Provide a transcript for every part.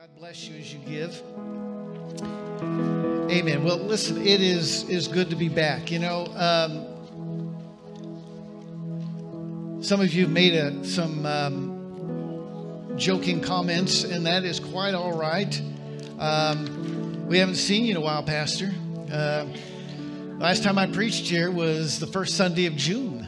God bless you as you give. Amen. Well, listen, it is good to be back. You know, some of you have made some joking comments, and that is quite all right. We haven't seen you in a while, Pastor. Last time I preached here was the first Sunday of June.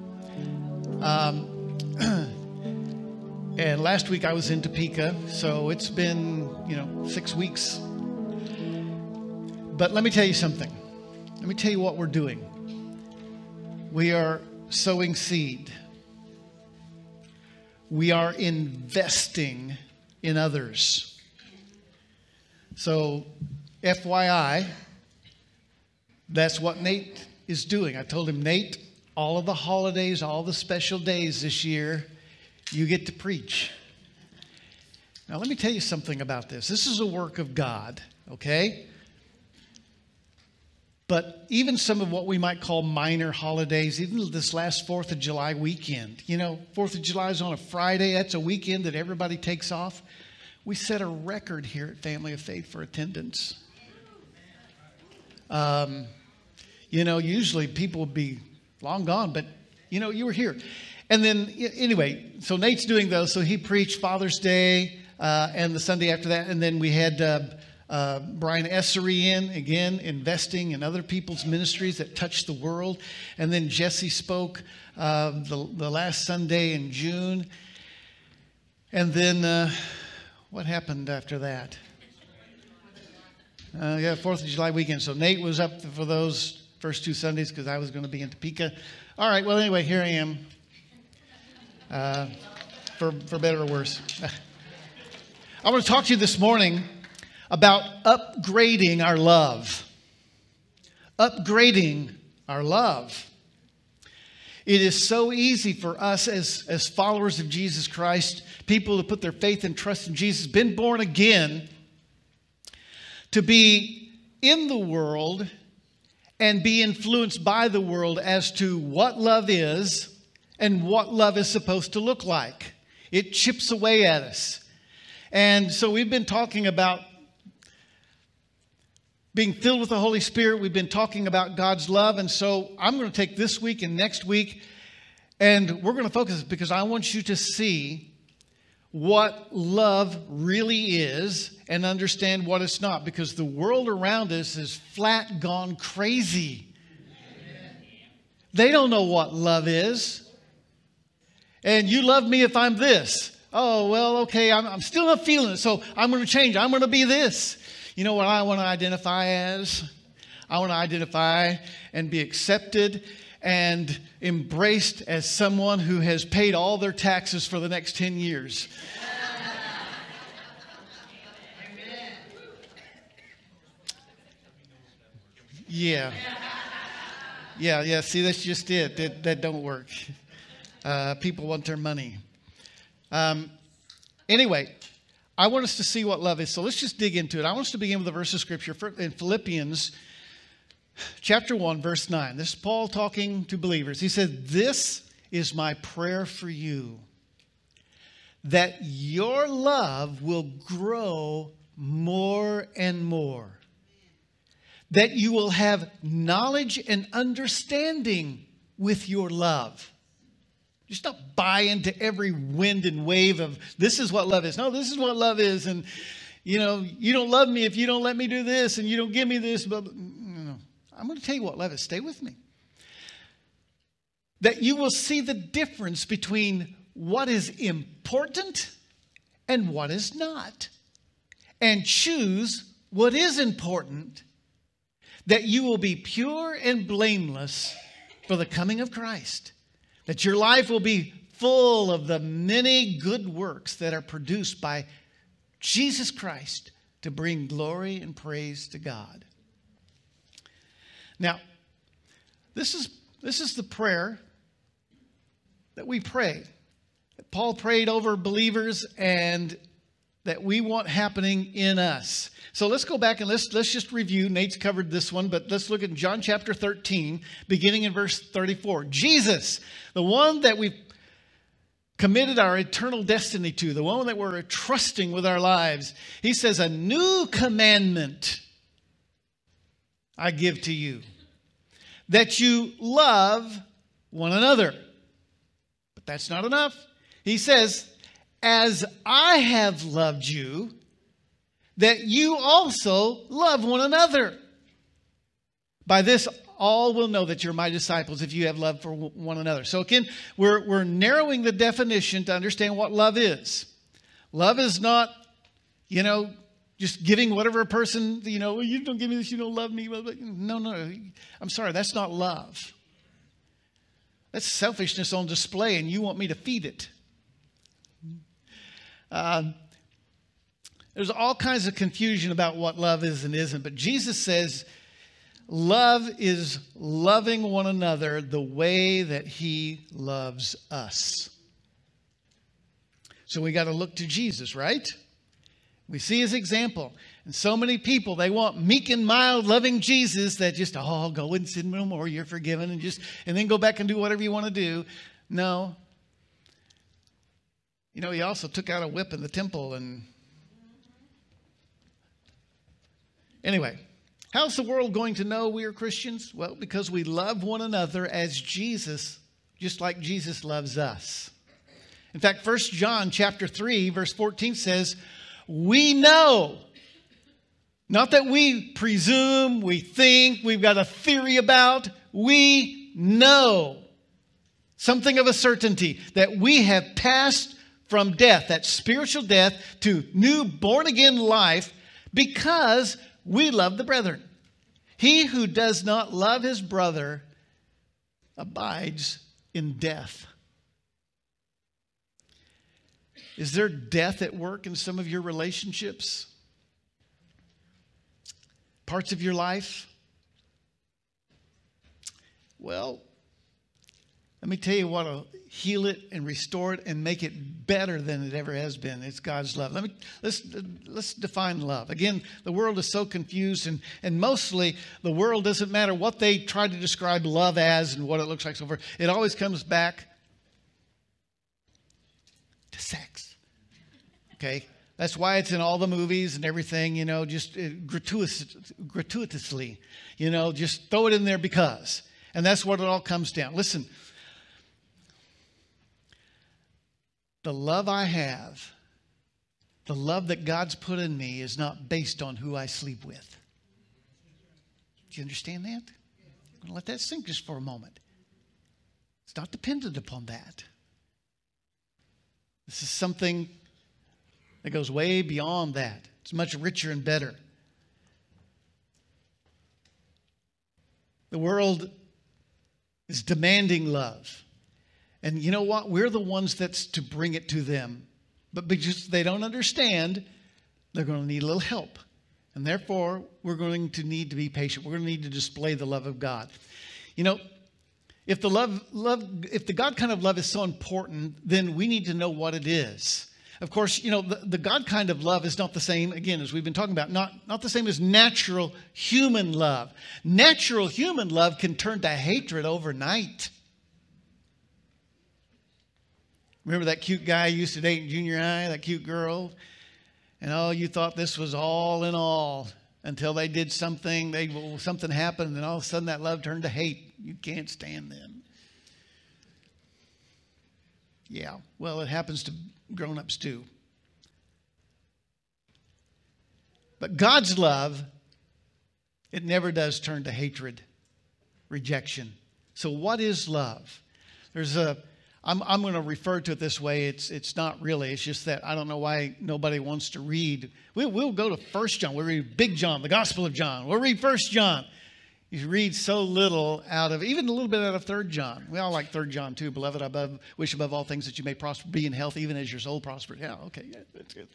And last week I was in Topeka, so it's been, 6 weeks. But let me tell you something. Let me tell you what we're doing. We are sowing seed. We are investing in others. So, FYI, that's what Nate is doing. I told him, Nate, all of the holidays, all the special days this year, you get to preach. Now, let me tell you something about this. This is a work of God, okay? But even some of what we might call minor holidays, even this last 4th of July weekend, 4th of July is on a Friday. That's a weekend that everybody takes off. We set a record here at Family of Faith for attendance. Usually people would be long gone, but, you were here. And then, anyway, so Nate's doing those. So he preached Father's Day and the Sunday after that. And then we had Brian Essery in, again, investing in other people's ministries that touch the world. And then Jesse spoke the last Sunday in June. And then what happened after that? 4th of July weekend. So Nate was up for those first 2 Sundays because I was going to be in Topeka. All right, well, anyway, here I am. For better or worse. I want to talk to you this morning about upgrading our love. Upgrading our love. It is so easy for us as followers of Jesus Christ, people who put their faith and trust in Jesus, been born again, to be in the world and be influenced by the world as to what love is and what love is supposed to look like. It chips away at us. And so we've been talking about being filled with the Holy Spirit. We've been talking about God's love. And so I'm going to take this week and next week, and we're going to focus because I want you to see what love really is and understand what it's not. Because the world around us is flat gone crazy. They don't know what love is. And you love me if I'm this. Oh, well, okay, I'm still not feeling it, so I'm going to change. I'm going to be this. You know what I want to identify as? I want to identify and be accepted and embraced as someone who has paid all their taxes for the next 10 years. Yeah. See, that's just it. That don't work. People want their money. Anyway, I want us to see what love is. So let's just dig into it. I want us to begin with a verse of Scripture in Philippians chapter 1, verse 9. This is Paul talking to believers. He said, "This is my prayer for you, that your love will grow more and more, that you will have knowledge and understanding with your love." Just not buy into every wind and wave of this is what love is. No, this is what love is. And, you don't love me if you don't let me do this and you don't give me this. But no. I'm going to tell you what love is. Stay with me. That you will see the difference between what is important and what is not. And choose what is important. That you will be pure and blameless for the coming of Christ. That your life will be full of the many good works that are produced by Jesus Christ to bring glory and praise to God. Now, this is the prayer that we pray. That Paul prayed over believers and that we want happening in us. So let's go back and let's just review. Nate's covered this one, but let's look at John chapter 13, beginning in verse 34. Jesus, the one that we've committed our eternal destiny to, the one that we're trusting with our lives. He says, a new commandment I give to you, that you love one another. But that's not enough. He says, as I have loved you, that you also love one another. By this, all will know that you're my disciples if you have love for one another. So again, we're narrowing the definition to understand what love is. Love is not, just giving whatever a person, you don't give me this, you don't love me. No. I'm sorry, that's not love. That's selfishness on display, and you want me to feed it. There's all kinds of confusion about what love is and isn't, but Jesus says love is loving one another the way that he loves us. So we got to look to Jesus, right? We see his example. And so many people, they want meek and mild, loving Jesus that just, go and sin no more, you're forgiven, and then go back and do whatever you want to do. No. He also took out a whip in the temple. And anyway, how's the world going to know we are Christians? Well, because we love one another as Jesus, just like Jesus loves us. In fact, 1 John chapter 3, verse 14 says, we know, not that we presume, we think, we've got a theory about, we know something of a certainty that we have passed from death, that spiritual death, to new born-again life because we love the brethren. He who does not love his brother abides in death. Is there death at work in some of your relationships? Parts of your life? Well, let me tell you what'll heal it and restore it and make it better than it ever has been. It's God's love. Let's define love. Again, the world is so confused, and mostly the world doesn't matter what they try to describe love as and what it looks like so far. It always comes back to sex. Okay? That's why it's in all the movies and everything, just gratuitously. Just throw it in there because. And that's what it all comes down. Listen. The love I have, the love that God's put in me is not based on who I sleep with. Do you understand that? I'm going to let that sink just for a moment. It's not dependent upon that. This is something that goes way beyond that. It's much richer and better. The world is demanding love. And you know what? We're the ones that's to bring it to them. But because they don't understand, they're going to need a little help. And therefore, we're going to need to be patient. We're going to need to display the love of God. If the God kind of love is so important, then we need to know what it is. Of course, the God kind of love is not the same, again, as we've been talking about, not the same as natural human love. Natural human love can turn to hatred overnight. Remember that cute guy you used to date in junior high, that cute girl? And you thought this was all in all until they did something, something happened, and then all of a sudden that love turned to hate. You can't stand them. Yeah, well, it happens to grown-ups too. But God's love, it never does turn to hatred, rejection. So what is love? I'm going to refer to it this way. It's not really. It's just that I don't know why nobody wants to read. We'll go to 1 John. We'll read Big John, the Gospel of John. We'll read 1 John. You read so little even a little bit out of 3 John. We all like 3 John too. Beloved, wish above all things that you may prosper, be in health, even as your soul prospers. Yeah, okay, yeah, that's good.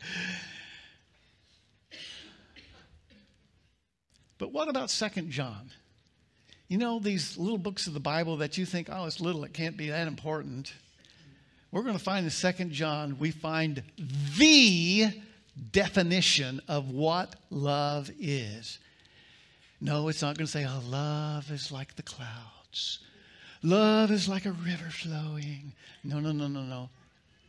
But what about 2 John? These little books of the Bible that you think, it's little, it can't be that important. We're going to find in 2 John, we find the definition of what love is. No, it's not going to say, love is like the clouds. Love is like a river flowing. No.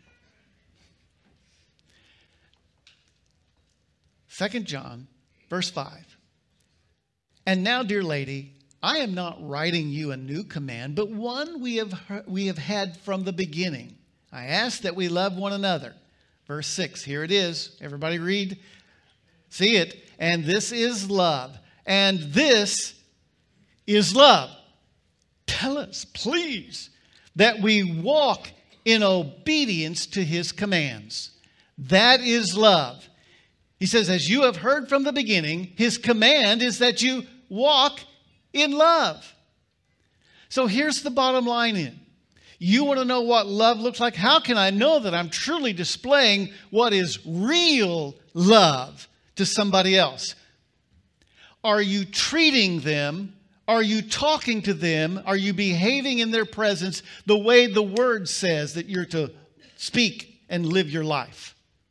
2 John, verse 5. And now, dear lady, I am not writing you a new command, but one we have had from the beginning. I ask that we love one another. Verse 6, here it is. Everybody read. See it. And this is love. And this is love. Tell us, please, that we walk in obedience to his commands. That is love. He says, as you have heard from the beginning, his command is that you walk in love. So here's the bottom line in. You want to know what love looks like? How can I know that I'm truly displaying what is real love to somebody else? Are you treating them? Are you talking to them? Are you behaving in their presence the way the word says that you're to speak and live your life?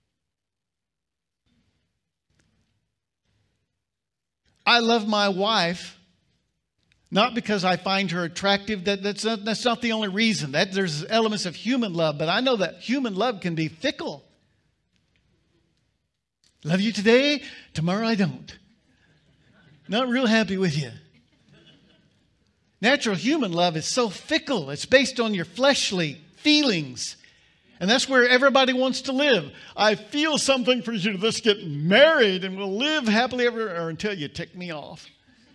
I love my wife, not because I find her attractive. That's not the only reason. There's elements of human love, but I know that human love can be fickle. Love you today, tomorrow I don't. Not real happy with you. Natural human love is so fickle. It's based on your fleshly feelings. And that's where everybody wants to live. I feel something for you. Let's get married and we'll live happily ever until you tick me off.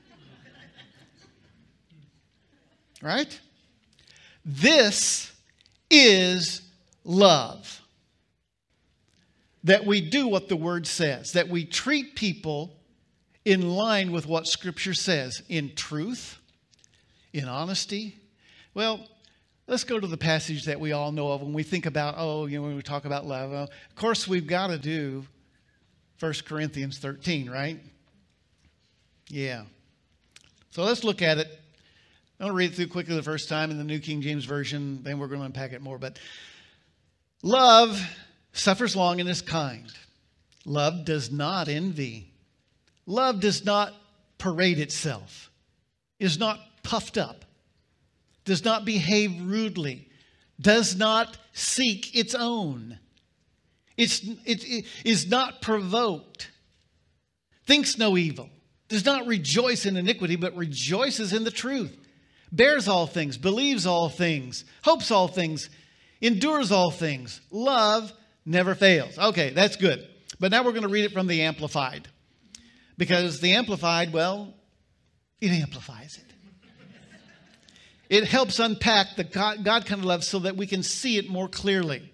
Right? This is love. That we do what the word says. That we treat people in line with what Scripture says. In truth. In honesty. Well, let's go to the passage that we all know of when we think about, when we talk about love. Of course, we've got to do 1 Corinthians 13, right? Yeah. So let's look at it. I'll read it through quickly the first time in the New King James Version. Then we're going to unpack it more. But love suffers long and is kind. Love does not envy. Love does not parade itself. Is not puffed up. Does not behave rudely, does not seek its own. It is not provoked, thinks no evil, does not rejoice in iniquity, but rejoices in the truth, bears all things, believes all things, hopes all things, endures all things. Love never fails. Okay, that's good. But now we're going to read it from the Amplified. Because the Amplified, well, it amplifies it. It helps unpack the God kind of love so that we can see it more clearly.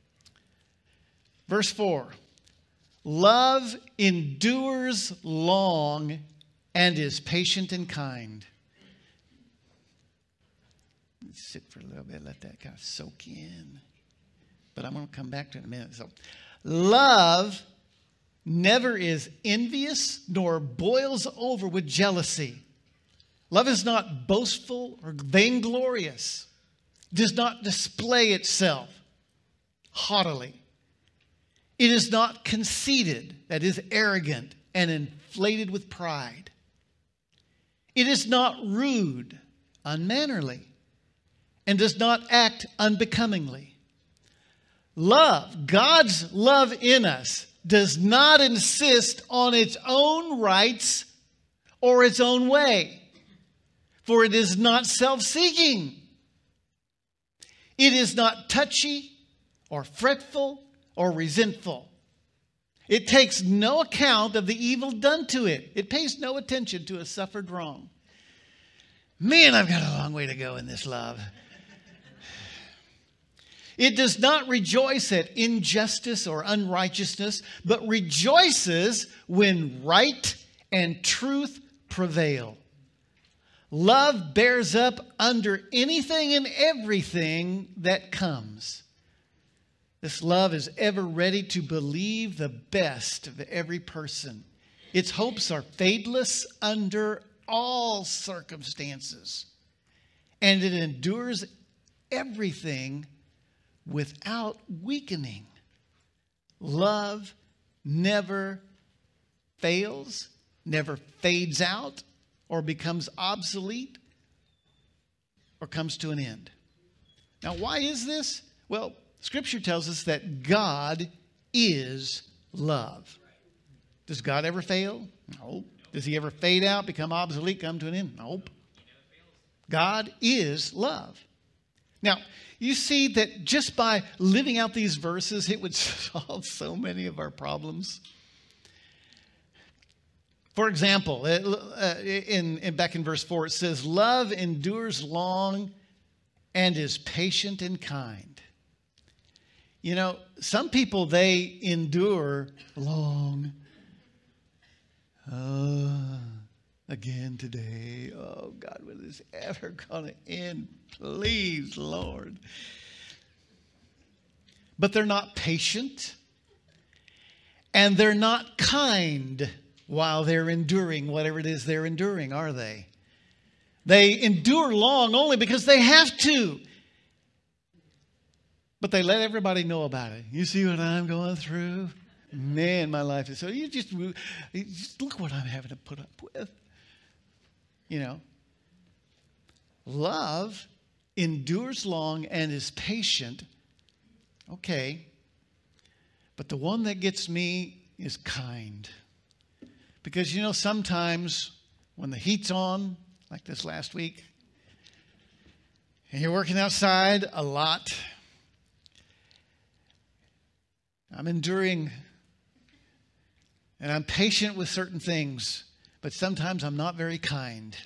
Verse 4. Love endures long and is patient and kind. Let's sit for a little bit, let that kind of soak in. But I'm going to come back to it in a minute. So, love never is envious nor boils over with jealousy. Love is not boastful or vainglorious. Does not display itself haughtily. It is not conceited, that is arrogant and inflated with pride. It is not rude, unmannerly, and does not act unbecomingly. Love, God's love in us, does not insist on its own rights or its own way. For it is not self-seeking. It is not touchy or fretful or resentful. It takes no account of the evil done to it. It pays no attention to a suffered wrong. Man, I've got a long way to go in this love. It does not rejoice at injustice or unrighteousness, but rejoices when right and truth prevail. Love bears up under anything and everything that comes. This love is ever ready to believe the best of every person. Its hopes are fadeless under all circumstances. And it endures everything without weakening. Love never fails, never fades out, or becomes obsolete, or comes to an end. Now, why is this? Well, Scripture tells us that God is love. Does God ever fail? Nope. Does he ever fade out, become obsolete, come to an end? Nope. God is love. Now, you see that just by living out these verses, it would solve so many of our problems. For example, back in verse 4, it says, love endures long and is patient and kind. You know, some people, they endure long. Again today. Oh, God, when is this ever going to end? Please, Lord. But they're not patient. And they're not kind while they're enduring whatever it is they're enduring, are they? They endure long only because they have to. But they let everybody know about it. You see what I'm going through? Man, my life is so... You just look what I'm having to put up with. You know. Love endures long and is patient. Okay. But the one that gets me is kind. Because, you know, sometimes when the heat's on, like this last week, and you're working outside a lot, I'm enduring and I'm patient with certain things, but sometimes I'm not very kind.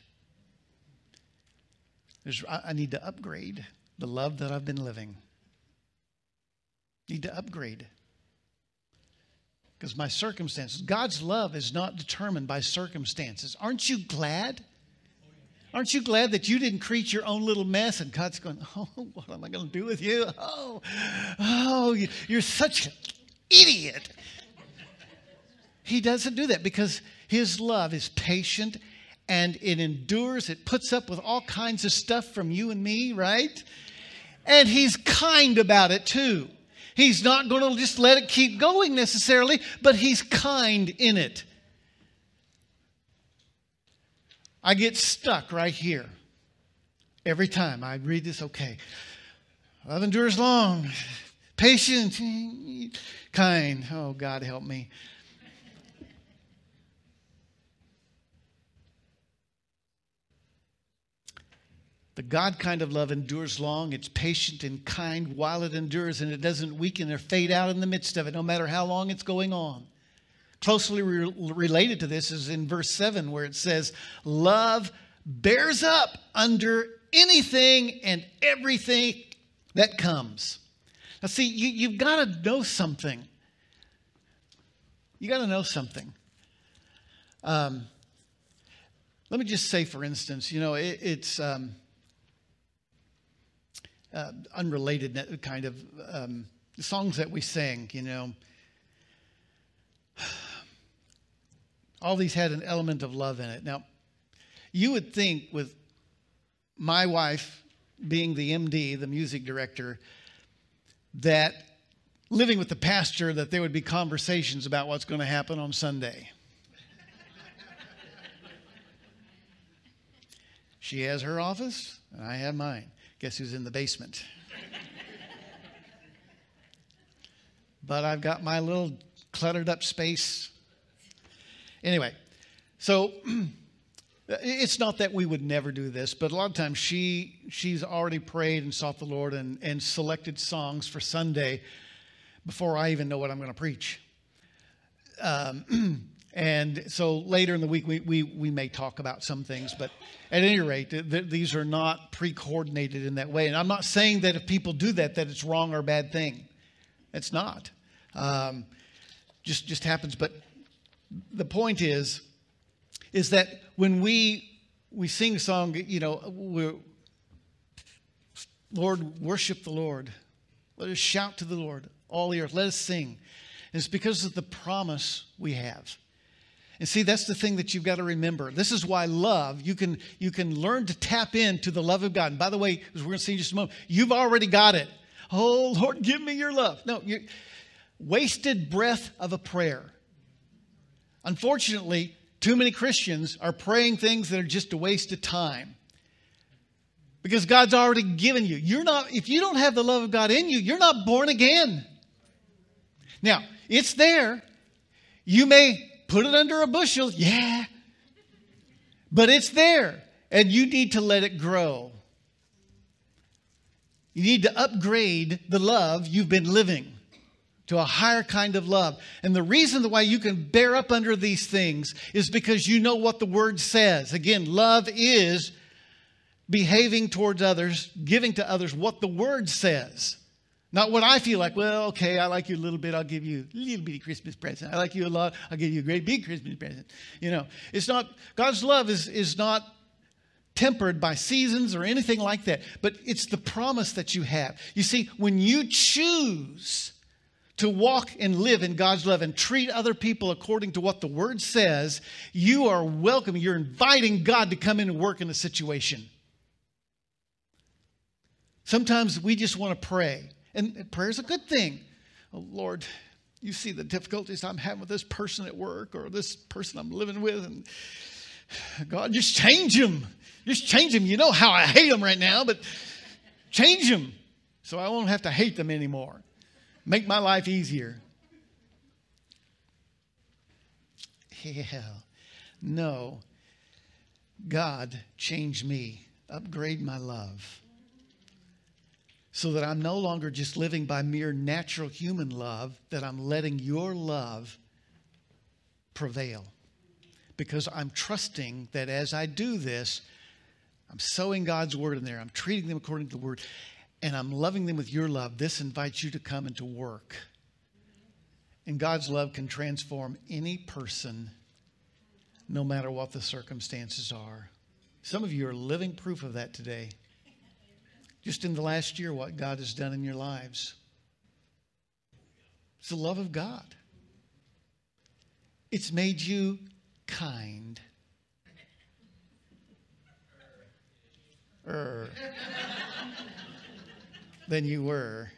I need to upgrade the love that I've been living. Need to upgrade. Because my circumstances, God's love is not determined by circumstances. Aren't you glad? Aren't you glad that you didn't create your own little mess and God's going, oh, what am I going to do with you? Oh, you're such an idiot. He doesn't do that because his love is patient and it endures. It puts up with all kinds of stuff from you and me, right? And he's kind about it too. He's not going to just let it keep going necessarily, but he's kind in it. I get stuck right here. Every time I read this, okay. Love endures long, patient, kind. Oh, God help me. The God kind of love endures long. It's patient and kind while it endures, and it doesn't weaken or fade out in the midst of it, no matter how long it's going on. Closely related to this is in verse 7 where it says, love bears up under anything and everything that comes. Now see, you've got to know something. You got to know something. Let me just say, for instance, you know, it's unrelated kind of songs that we sing, you know. All these had an element of love in it. Now, you would think with my wife being the MD, the music director, that living with the pastor, that there would be conversations about what's going to happen on Sunday. She has her office, and I have mine. Guess who's in the basement? But I've got my little cluttered up space. Anyway, so it's not that we would never do this, but a lot of times she's already prayed and sought the Lord and selected songs for Sunday before I even know what I'm going to preach. And so later in the week, we may talk about some things, but at any rate, these are not pre-coordinated in that way. And I'm not saying that if people do that it's wrong or a bad thing. It's not. Just happens. But the point is that when we sing a song, you know, Lord, worship the Lord. Let us shout to the Lord, all the earth. Let us sing. And it's because of the promise we have. And see, that's the thing that you've got to remember. This is why love, you can learn to tap into the love of God. And by the way, as we're going to see in just a moment, you've already got it. Oh, Lord, give me your love. No, wasted breath of a prayer. Unfortunately, too many Christians are praying things that are just a waste of time. Because God's already given you. If you don't have the love of God in you, you're not born again. Now, it's there. You may put it under a bushel. Yeah. But it's there. And you need to let it grow. You need to upgrade the love you've been living to a higher kind of love. And the reason why you can bear up under these things is because you know what the Word says. Again, love is behaving towards others, giving to others what the Word says. Not what I feel like. Well, okay, I like you a little bit. I'll give you a little bitty Christmas present. I like you a lot. I'll give you a great big Christmas present. You know, it's not, God's love is not tempered by seasons or anything like that. But it's the promise that you have. You see, when you choose to walk and live in God's love and treat other people according to what the Word says, you are welcome. You're inviting God to come in and work in a situation. Sometimes we just want to pray. And prayer is a good thing. Oh, Lord, you see the difficulties I'm having with this person at work or this person I'm living with. And God, just change them. Just change them. You know how I hate them right now, but change them so I won't have to hate them anymore. Make my life easier. Hell, no. God, change me. Upgrade my love. So that I'm no longer just living by mere natural human love, that I'm letting your love prevail. Because I'm trusting that as I do this, I'm sowing God's word in there. I'm treating them according to the word. And I'm loving them with your love. This invites you to come and to work. And God's love can transform any person, no matter what the circumstances are. Some of you are living proof of that today. Just in the last year, what God has done in your lives. It's the love of God. It's made you kind. Than you were.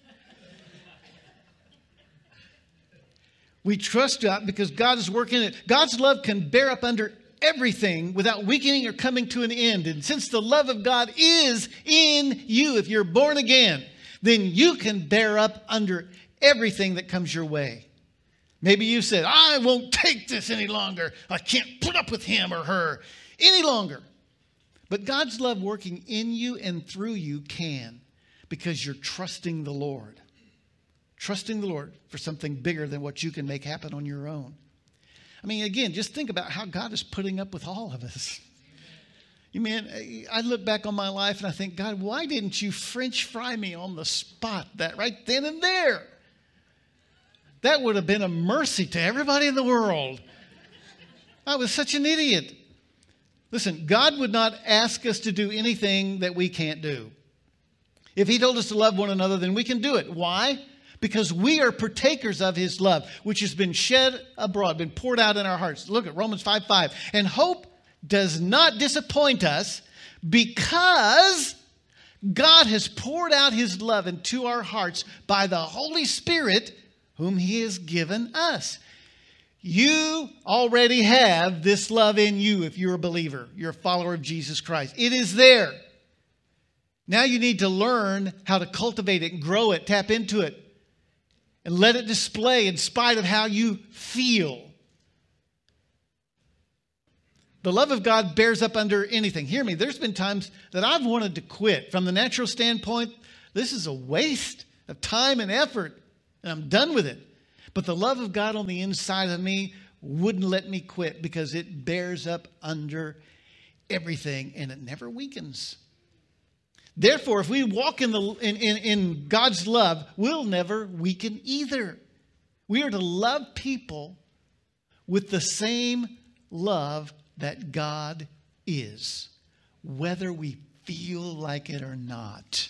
We trust God because God is working it. God's love can bear up under everything without weakening or coming to an end. And since the love of God is in you, if you're born again, then you can bear up under everything that comes your way. Maybe you said, I won't take this any longer. I can't put up with him or her any longer. But God's love working in you and through you can, because you're trusting the Lord. Trusting the Lord for something bigger than what you can make happen on your own. I mean, again, just think about how God is putting up with all of us. You mean, I look back on my life and I think, God, why didn't you French fry me on the spot that right then and there? That would have been a mercy to everybody in the world. I was such an idiot. Listen, God would not ask us to do anything that we can't do. If he told us to love one another, then we can do it. Why? Because we are partakers of his love, which has been shed abroad, been poured out in our hearts. Look at Romans 5:5. And hope does not disappoint us because God has poured out his love into our hearts by the Holy Spirit whom he has given us. You already have this love in you if you're a believer. You're a follower of Jesus Christ. It is there. Now you need to learn how to cultivate it and grow it, tap into it, and let it display in spite of how you feel. The love of God bears up under anything. Hear me, there's been times that I've wanted to quit. From the natural standpoint, this is a waste of time and effort, and I'm done with it. But the love of God on the inside of me wouldn't let me quit because it bears up under everything and it never weakens. Therefore, if we walk in God's love, we'll never weaken either. We are to love people with the same love that God is, whether we feel like it or not.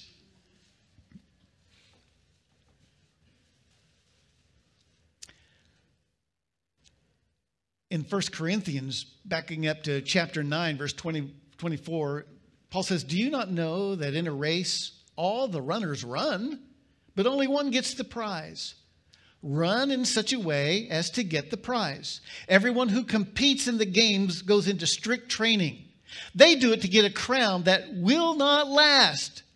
In 1 Corinthians, backing up to chapter 9, verse 24, Paul says, do you not know that in a race all the runners run, but only one gets the prize? Run in such a way as to get the prize. Everyone who competes in the games goes into strict training. They do it to get a crown that will not last.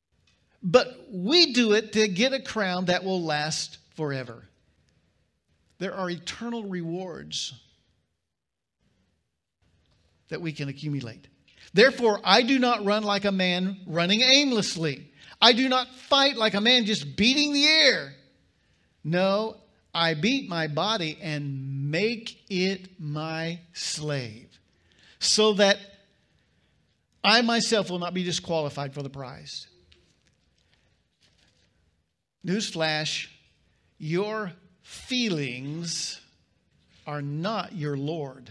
But we do it to get a crown that will last forever. there are eternal rewards that we can accumulate. Therefore, I do not run like a man running aimlessly. I do not fight like a man just beating the air. No, I beat my body and make it my slave, so that I myself will not be disqualified for the prize. Newsflash, your feelings are not your Lord.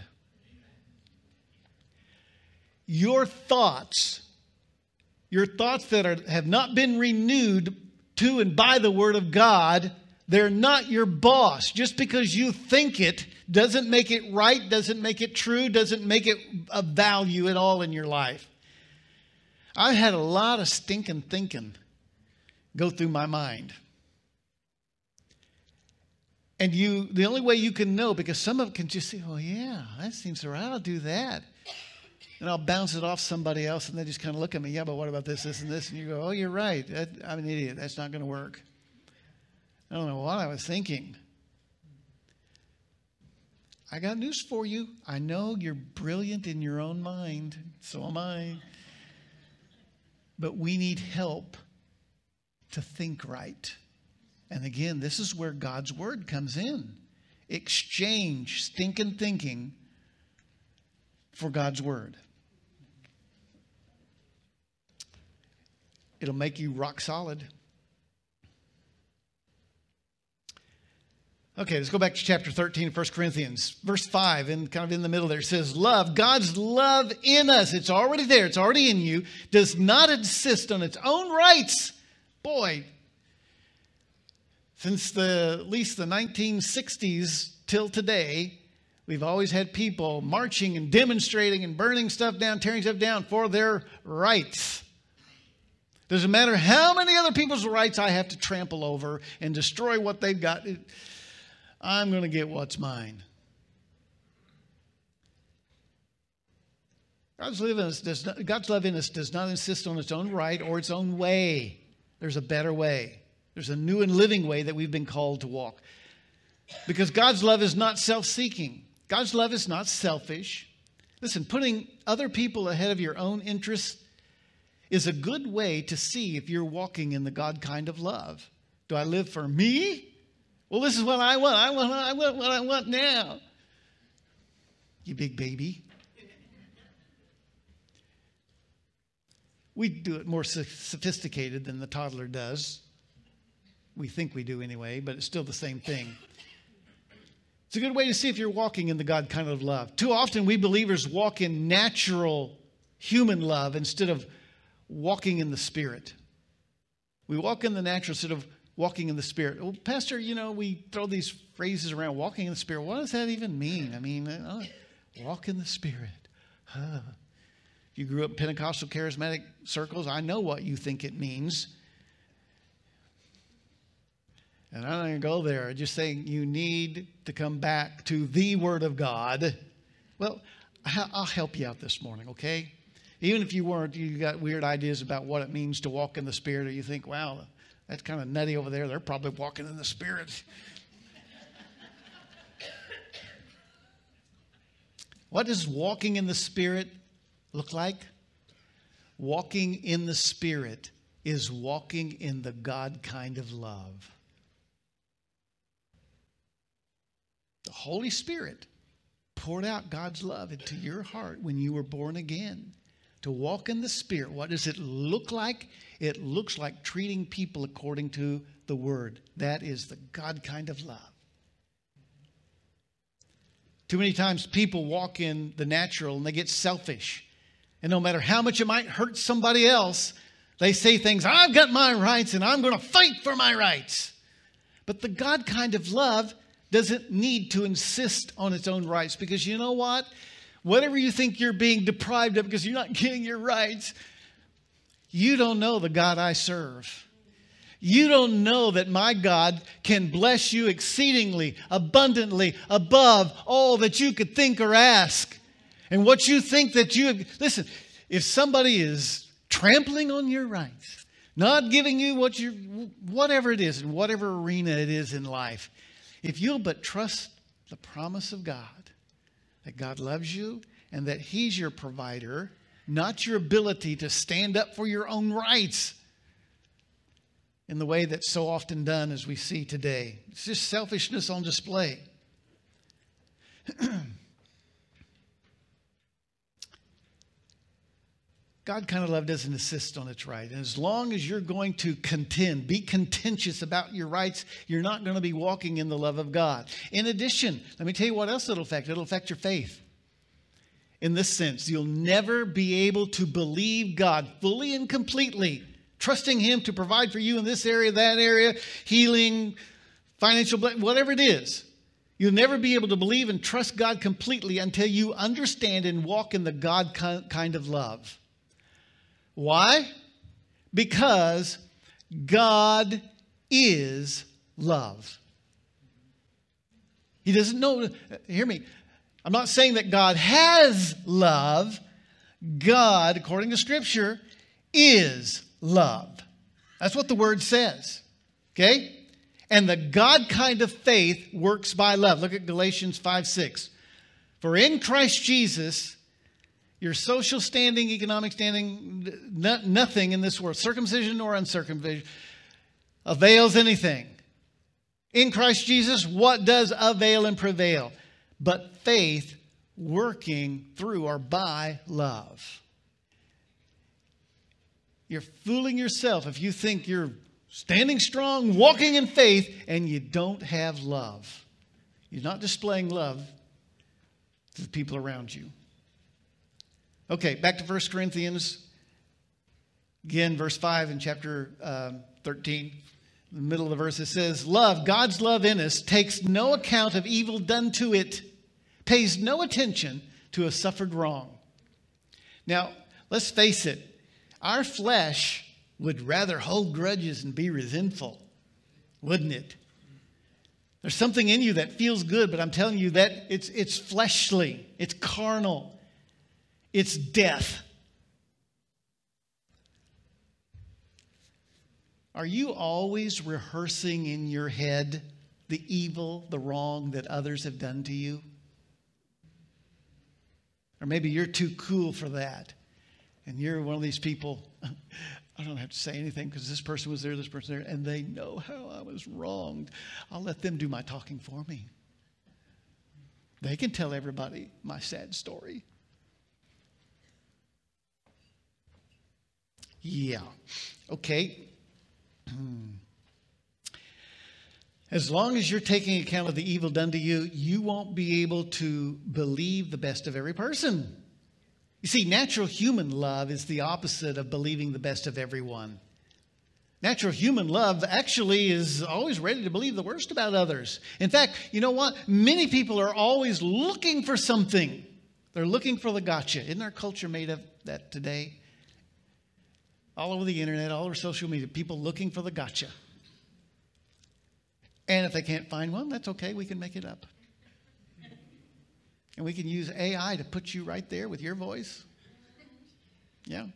Your thoughts that have not been renewed to and by the Word of God, they're not your boss. Just because you think it doesn't make it right, doesn't make it true, doesn't make it of value at all in your life. I had a lot of stinking thinking go through my mind. And the only way you can know, because some of it can just say, oh yeah, that seems right, I'll do that. And I'll bounce it off somebody else, and they just kind of look at me, yeah, but what about this, this, and this? And you go, oh, you're right. I'm an idiot. That's not going to work. I don't know what I was thinking. I got news for you. I know you're brilliant in your own mind. So am I. But we need help to think right. And again, this is where God's Word comes in. Exchange stinking thinking for God's Word. It'll make you rock solid. Okay, let's go back to chapter 13 of 1 Corinthians. Verse 5, and kind of in the middle there, it says, love, God's love in us, it's already there, it's already in you, does not insist on its own rights. Boy, since at least the 1960s till today, we've always had people marching and demonstrating and burning stuff down, tearing stuff down for their rights. Doesn't matter how many other people's rights I have to trample over and destroy what they've got. I'm going to get what's mine. God's love in us does not insist on its own right or its own way. There's a better way. There's a new and living way that we've been called to walk. Because God's love is not self-seeking. God's love is not selfish. Listen, putting other people ahead of your own interests is a good way to see if you're walking in the God kind of love. Do I live for me? Well, this is what I want. I want what I want now. You big baby. We do it more sophisticated than the toddler does. We think we do anyway, but it's still the same thing. It's a good way to see if you're walking in the God kind of love. Too often we believers walk in natural human love instead of walking in the Spirit. We walk in the natural instead of walking in the Spirit. Well, Pastor, we throw these phrases around, walking in the Spirit. What does that even mean? I mean, walk in the Spirit. If you grew up in Pentecostal charismatic circles, I know what you think it means. And I'm not going to go there. Just saying you need to come back to the Word of God. Well, I'll help you out this morning, okay? Even if you got weird ideas about what it means to walk in the Spirit, or you think, wow, that's kind of nutty over there. They're probably walking in the Spirit. What does walking in the Spirit look like? Walking in the Spirit is walking in the God kind of love. The Holy Spirit poured out God's love into your heart when you were born again. To walk in the Spirit, what does it look like? It looks like treating people according to the Word. That is the God kind of love. Too many times people walk in the natural and they get selfish. And no matter how much it might hurt somebody else, they say things, I've got my rights and I'm going to fight for my rights. But the God kind of love doesn't need to insist on its own rights, because you know what? Whatever you think you're being deprived of because you're not getting your rights, you don't know the God I serve. You don't know that my God can bless you exceedingly, abundantly, above all that you could think or ask. And what you think that you have, listen, if somebody is trampling on your rights, not giving you whatever it is, in whatever arena it is in life, If you'll but trust the promise of God, that God loves you and that He's your provider, not your ability to stand up for your own rights in the way that's so often done as we see today. It's just selfishness on display. God kind of love doesn't insist on its right. And as long as you're going to contend, be contentious about your rights, you're not going to be walking in the love of God. In addition, let me tell you what else it'll affect. It'll affect your faith. In this sense, you'll never be able to believe God fully and completely, trusting Him to provide for you in this area, that area, healing, financial blessing, whatever it is. You'll never be able to believe and trust God completely until you understand and walk in the God kind of love. Why? Because God is love. He doesn't know, hear me. I'm not saying that God has love. God, according to Scripture, is love. That's what the Word says. Okay? And the God kind of faith works by love. Look at Galatians 5:6. For in Christ Jesus, your social standing, economic standing, nothing in this world, circumcision or uncircumcision, avails anything. In Christ Jesus, what does avail and prevail? But faith working through or by love. You're fooling yourself if you think you're standing strong, walking in faith, and you don't have love. You're not displaying love to the people around you. Okay, back to 1 Corinthians. Again, verse 5 in chapter 13. In the middle of the verse it says, love, God's love in us, takes no account of evil done to it, pays no attention to a suffered wrong. Now, let's face it. Our flesh would rather hold grudges and be resentful, wouldn't it? There's something in you that feels good, but I'm telling you that it's fleshly, it's carnal, it's death. Are you always rehearsing in your head the evil, the wrong that others have done to you? Or maybe you're too cool for that. And you're one of these people, I don't have to say anything because this person was there, this person there, and they know how I was wronged. I'll let them do my talking for me. They can tell everybody my sad story. Yeah. Okay. As long as you're taking account of the evil done to you, you won't be able to believe the best of every person. You see, natural human love is the opposite of believing the best of everyone. Natural human love actually is always ready to believe the worst about others. In fact, you know what? Many people are always looking for something. They're looking for the gotcha. Isn't our culture made of that today? All over the internet, all over social media, people looking for the gotcha. And if they can't find one, that's okay. We can make it up. And we can use AI to put you right there with your voice. Yeah.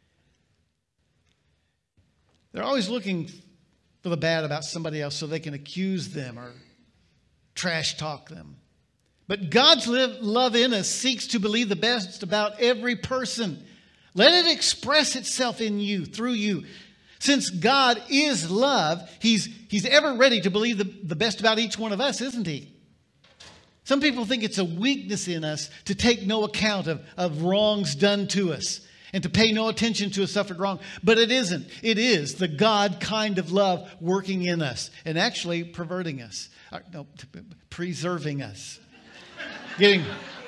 They're always looking for the bad about somebody else so they can accuse them or trash talk them. But God's love in us seeks to believe the best about every person. Let it express itself in you, through you. Since God is love, He's ever ready to believe the best about each one of us, isn't He? Some people think it's a weakness in us to take no account of wrongs done to us and to pay no attention to a suffered wrong. But it isn't. It is the God kind of love working in us and actually perverting us. Preserving us. Getting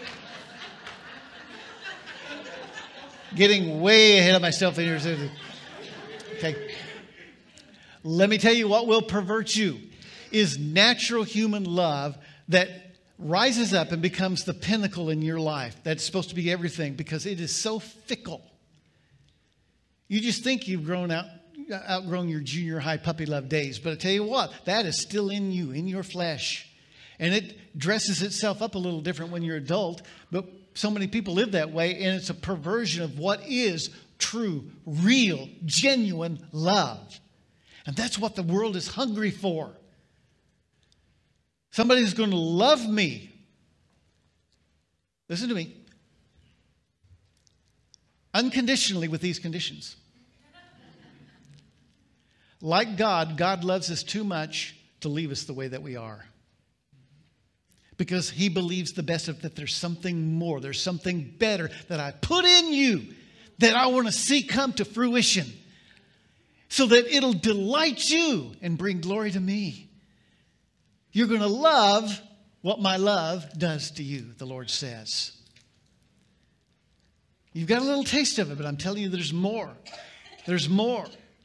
way ahead of myself in here. Okay. Let me tell you what will pervert you is natural human love that rises up and becomes the pinnacle in your life. That's supposed to be everything because it is so fickle. You just think you've outgrown your junior high puppy love days. But I tell you what, that is still in you, in your flesh. And it dresses itself up a little different when you're adult. But so many people live that way, and it's a perversion of what is true, real, genuine love. And that's what the world is hungry for. Somebody who's going to love me. Listen to me. Unconditionally with these conditions. Like God, God loves us too much to leave us the way that we are. Because he believes the best of that there's something more, there's something better that I put in you that I want to see come to fruition so that it'll delight you and bring glory to me. You're going to love what my love does to you, the Lord says. You've got a little taste of it, but I'm telling you there's more. There's more.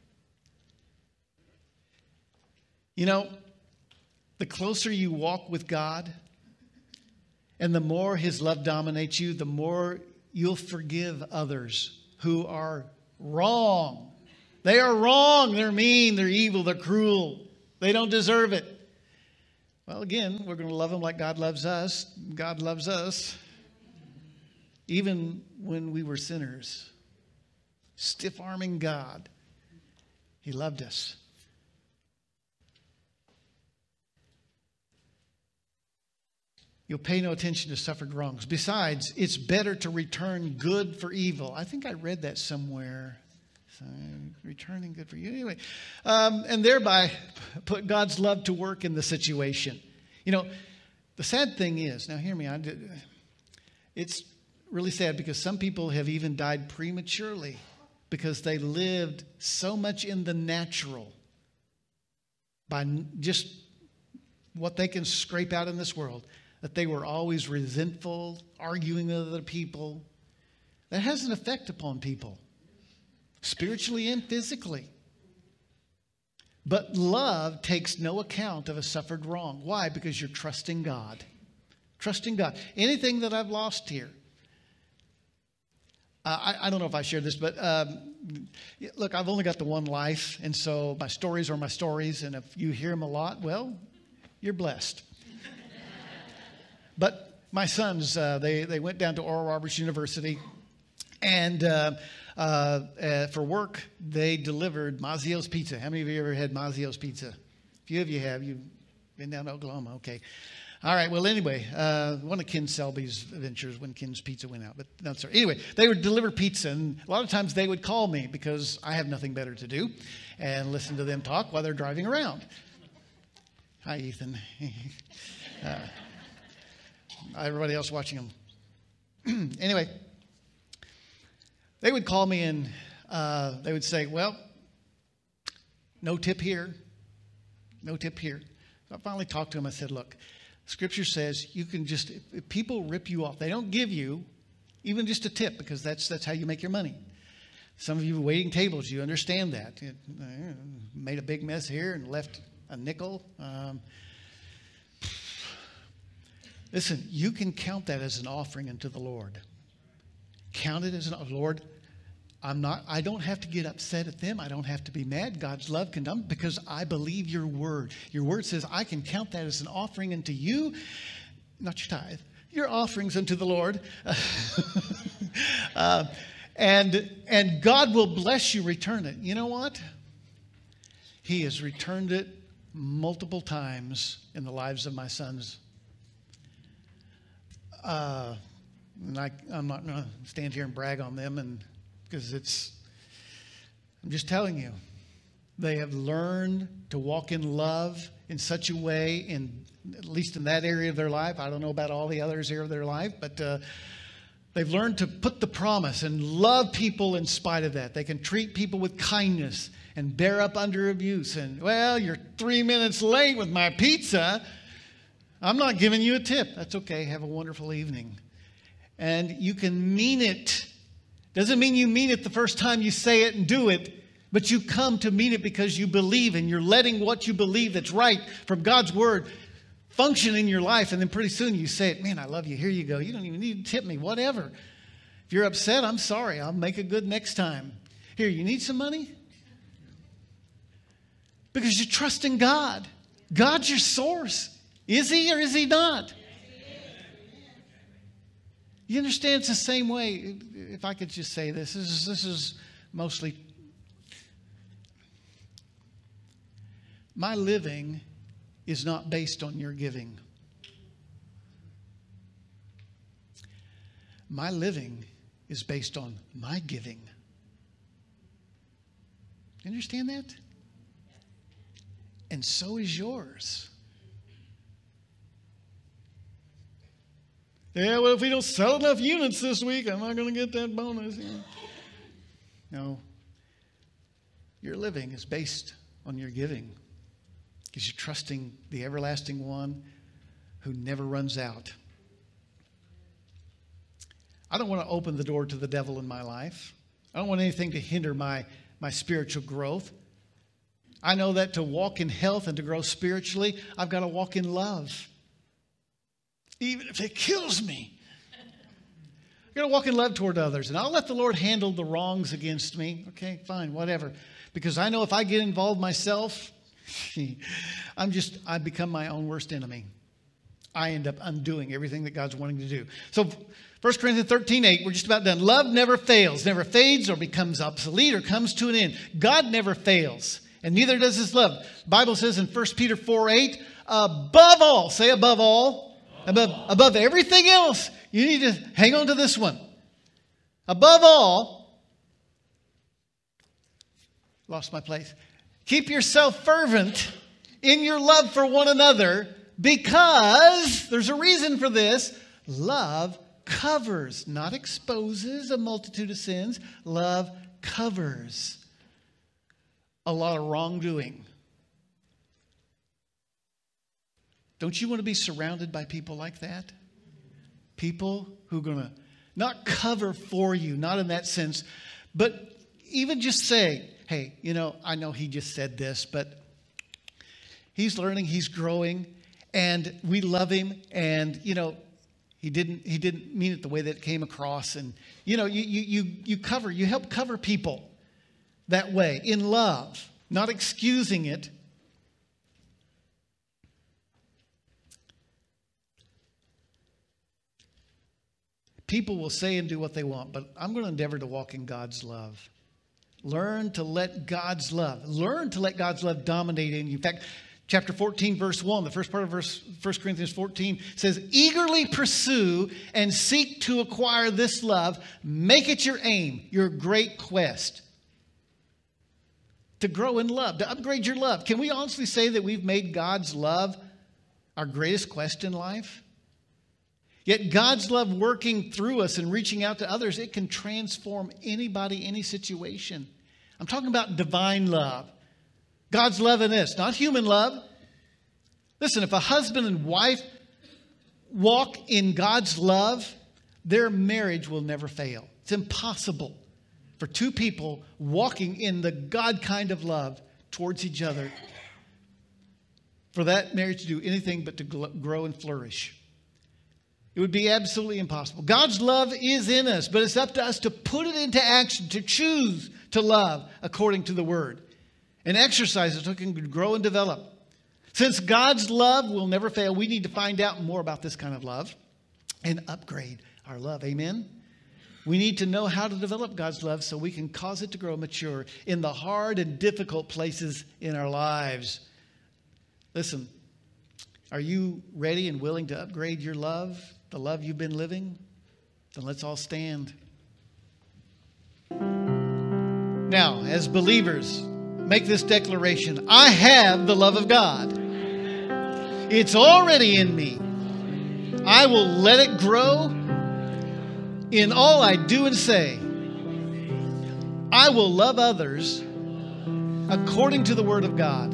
You know, the closer you walk with God and the more his love dominates you, the more you'll forgive others who are wrong. They are wrong. They're mean. They're evil. They're cruel. They don't deserve it. Well, again, we're going to love them like God loves us. God loves us. Even when we were sinners, stiff-arming God, he loved us. You'll pay no attention to suffered wrongs. Besides, it's better to return good for evil. I think I read that somewhere. So, returning good for you. Anyway, and thereby put God's love to work in the situation. You know, the sad thing is, now hear me, it's really sad because some people have even died prematurely because they lived so much in the natural by just what they can scrape out in this world, that they were always resentful, arguing with other people. That has an effect upon people, spiritually and physically. But love takes no account of a suffered wrong. Why? Because you're trusting God. Trusting God. Anything that I've lost here. I don't know if I shared this, but look, I've only got the one life. And so my stories are my stories. And if you hear them a lot, well, you're blessed. But my sons, they went down to Oral Roberts University. And for work, they delivered Mazzio's Pizza. How many of you ever had Mazzio's Pizza? A few of you have. You've been down to Oklahoma. Okay. All right. Well, anyway, one of Ken Selby's ventures when Ken's Pizza went out. But no, sorry. Anyway, they would deliver pizza. And a lot of times they would call me because I have nothing better to do and listen to them talk while they're driving around. Hi, Ethan. Everybody else watching them. Anyway. They would call me and they would say, well, no tip here. No tip here. So I finally talked to them. I said, look, Scripture says you can just, if people rip you off, they don't give you even just a tip because that's how you make your money. Some of you waiting tables, you understand that. You made a big mess here and left a nickel. Listen, you can count that as an offering unto the Lord. Count it as an Lord. I don't have to get upset at them. I don't have to be mad. God's love can come because I believe your word. Your word says I can count that as an offering unto you, not your tithe, your offerings unto the Lord. And God will bless you, return it. You know what? He has returned it multiple times in the lives of my sons. And I'm not going to stand here and brag on them, and because I'm just telling you, they have learned to walk in love in such a way, at least in that area of their life. I don't know about all the others here of their life, but they've learned to put the promise and love people in spite of that. They can treat people with kindness and bear up under abuse. And, well, you're 3 minutes late with my pizza. I'm not giving you a tip. That's okay. Have a wonderful evening. And you can mean it. Doesn't mean you mean it the first time you say it and do it, but you come to mean it because you believe, and you're letting what you believe that's right from God's word function in your life. And then pretty soon you say it, man, I love you. Here you go. You don't even need to tip me, whatever. If you're upset, I'm sorry. I'll make it good next time. Here, you need some money? Because you trust in God. God's your source. Is he or is he not? You understand it's the same way. If I could just say this is mostly my living is not based on your giving. My living is based on my giving. You understand that? And so is yours. Yeah, well, if we don't sell enough units this week, I'm not going to get that bonus. No. Your living is based on your giving because you're trusting the everlasting one who never runs out. I don't want to open the door to the devil in my life. I don't want anything to hinder my spiritual growth. I know that to walk in health and to grow spiritually, I've got to walk in love. Even if it kills me. I've got to walk in love toward others. And I'll let the Lord handle the wrongs against me. Okay, fine, whatever. Because I know if I get involved myself, I become my own worst enemy. I end up undoing everything that God's wanting to do. So 1 Corinthians 13:8, we're just about done. Love never fails, never fades or becomes obsolete or comes to an end. God never fails, and neither does his love. The Bible says in 1 Peter 4:8, above all, say above all, above everything else, you need to hang on to this one. Above all, lost my place. Keep yourself fervent in your love for one another, because there's a reason for this. Love covers, not exposes, a multitude of sins. Love covers a lot of wrongdoing. Don't you want to be surrounded by people like that? People who are going to not cover for you, not in that sense, but even just say, hey, I know he just said this, but he's learning, he's growing, and we love him, and, he didn't mean it the way that it came across. And, you help cover people that way in love, not excusing it. People will say and do what they want, but I'm going to endeavor to walk in God's love. Learn to let God's love dominate in you. In fact, chapter 14, verse 1, the first part of 1 Corinthians 14 says, eagerly pursue and seek to acquire this love. Make it your aim, your great quest. To grow in love, to upgrade your love. Can we honestly say that we've made God's love our greatest quest in life? Yet God's love working through us and reaching out to others, it can transform anybody, any situation. I'm talking about divine love. God's love in this, not human love. Listen, if a husband and wife walk in God's love, their marriage will never fail. It's impossible for two people walking in the God kind of love towards each other for that marriage to do anything but to grow and flourish. It would be absolutely impossible. God's love is in us, but it's up to us to put it into action, to choose to love according to the Word. And exercise it so it can grow and develop. Since God's love will never fail, we need to find out more about this kind of love and upgrade our love. Amen? We need to know how to develop God's love so we can cause it to grow mature in the hard and difficult places in our lives. Listen, are you ready and willing to upgrade your love, the love you've been living? Then let's all stand. Now, as believers, make this declaration. I have the love of God. It's already in me. I will let it grow in all I do and say. I will love others according to the Word of God.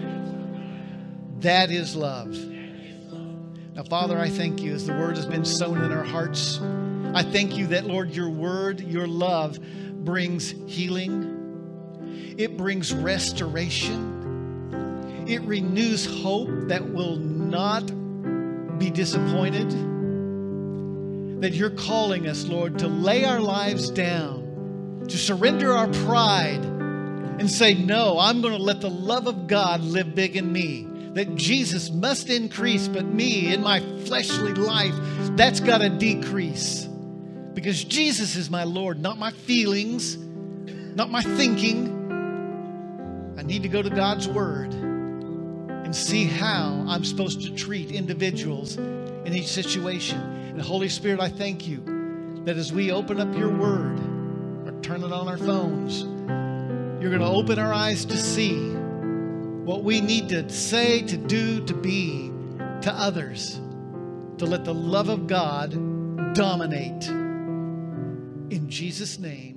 That is love. Now, Father, I thank you as the Word has been sown in our hearts. I thank you that, Lord, your Word, your love brings healing. It brings restoration. It renews hope that will not be disappointed. That you're calling us, Lord, to lay our lives down, to surrender our pride and say, no, I'm going to let the love of God live big in me. That Jesus must increase, but me in my fleshly life, that's got to decrease. Because Jesus is my Lord, not my feelings, not my thinking. I need to go to God's Word and see how I'm supposed to treat individuals in each situation. And Holy Spirit, I thank you that as we open up your word or turn it on our phones, you're going to open our eyes to see what we need to say, to do, to be to others, to let the love of God dominate. In Jesus' name.